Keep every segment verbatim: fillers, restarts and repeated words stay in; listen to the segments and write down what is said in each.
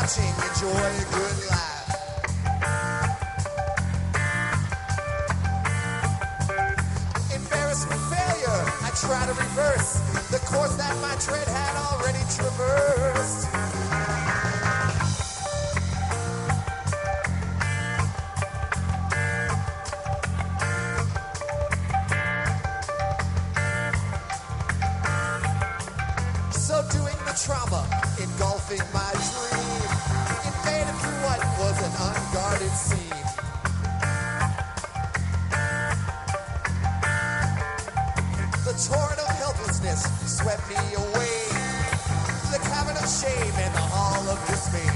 watching, enjoy a good life. Embarrassment, failure, I try to reverse the course that my tread had already traversed. Subduing the trauma, engulfing my dream, invaded through what was an unguarded seam. The torrent of helplessness swept me away to the cavern of shame and the hall of dismay.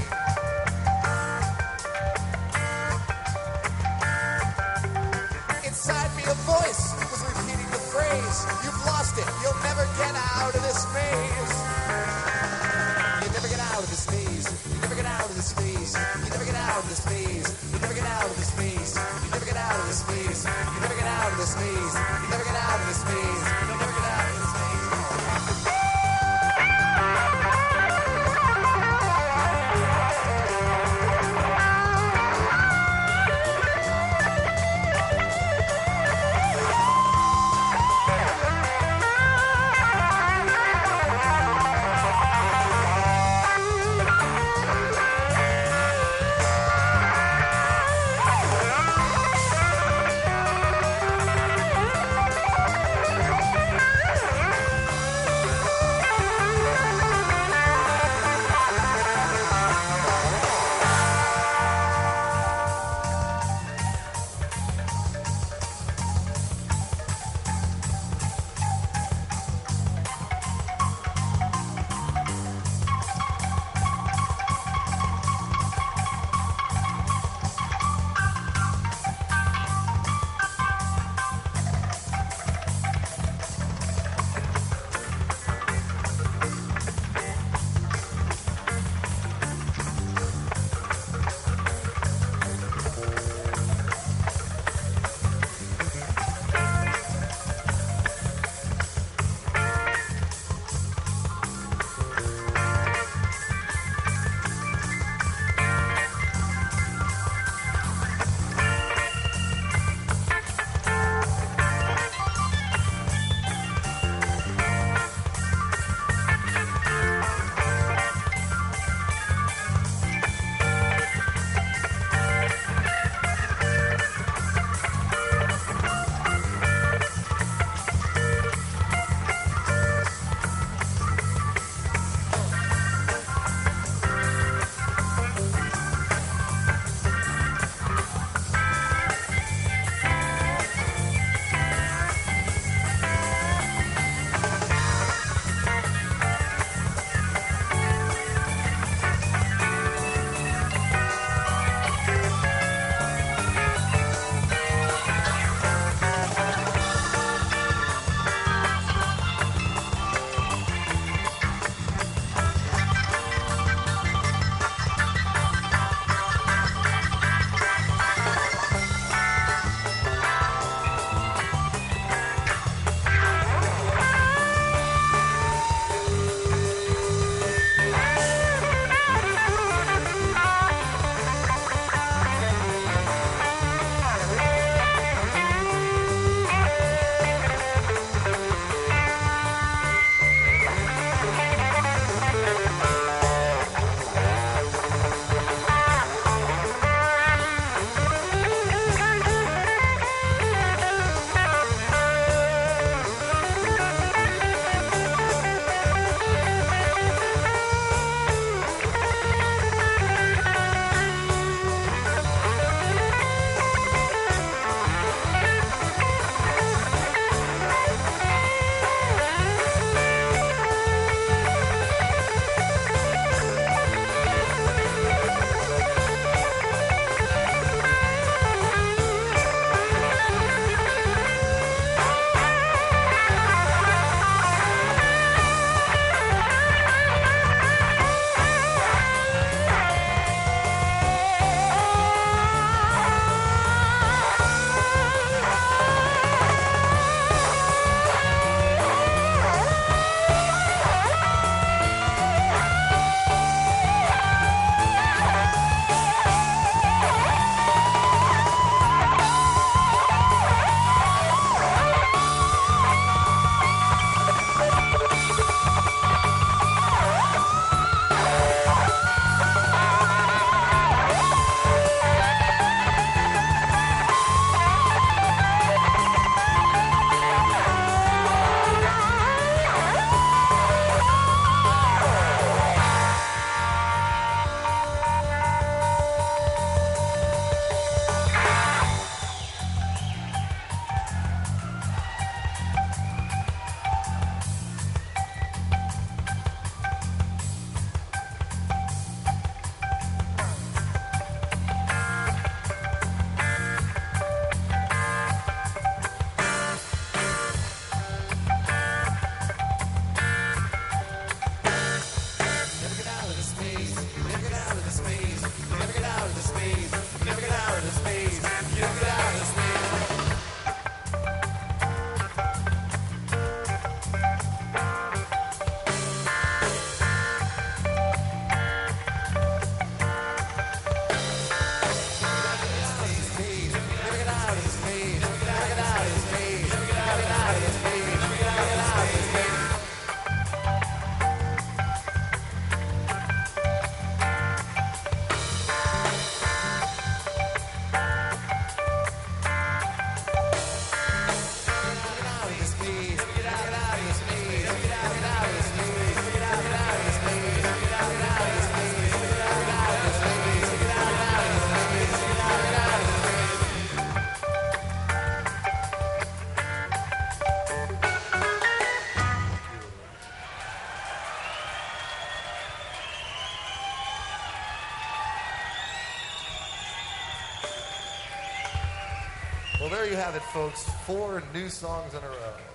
Inside me a voice was repeating the phrase, you've lost it, you'll never get out of this maze. You never get out of this maze. You never get out of this maze. You never get out of this maze. You never get out of this maze. You never get out of this maze. You never get out of this maze. You never get out of this maze. You'll never get out of this maze. Well, there you have it, folks. Four new songs in a row.